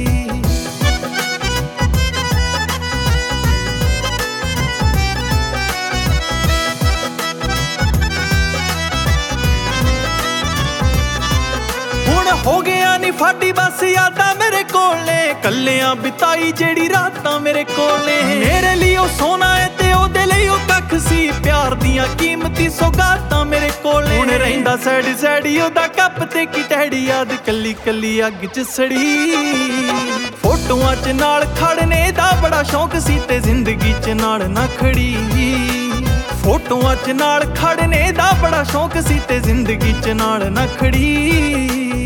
ਹੋ ਗਿਆ ਨੀ ਫਾਟੀ ਬਸ ਯਾਦਾਂ ਮੇਰੇ ਕੋਲ ਨੇ, ਕੱਲਿਆਂ ਬਿਤਾਈ ਜਿਹੜੀ ਰਾਤਾਂ ਮੇਰੇ ਕੋਲ ਨੇ। ਮੇਰੇ ਲਈ ਉਹ ਸੋਨਾ ਏ ਤੇ ਉਹਦੇ ਲਈ ਉਹ ਕੱਖ ਸੀ, ਪਿਆਰ ਦੀਆਂ ਕੀਮਤੀ ਸੌਗਾਤਾਂ ਮੇਰੇ ਕੋਲ ਨੇ। ਹੁਣ ਰਹਿੰਦਾ ਸੈਡ ਸੈਡ ਉਹਦਾ ਕੱਪ ਤੇ ਕੀ ਟਹਿੜੀ, ਯਾਦ ਕੱਲੀ ਕੱਲੀ ਅੱਗ ਚ ਸੜੀ। ਫੋਟੋਆਂ ਚ ਨਾਲ ਖੜਨੇ ਦਾ ਬੜਾ ਸ਼ੌਂਕ ਸੀ ਤੇ ਜ਼ਿੰਦਗੀ ਚ ਨਾਲ ਨਾ ਖੜੀ। ਫੋਟੋਆਂ ਚ ਨਾਲ ਖੜਨੇ ਦਾ ਬੜਾ ਸ਼ੌਂਕ ਸੀ ਤੇ ਜ਼ਿੰਦਗੀ ਚ ਨਾਲ ਨਾ ਖੜੀ।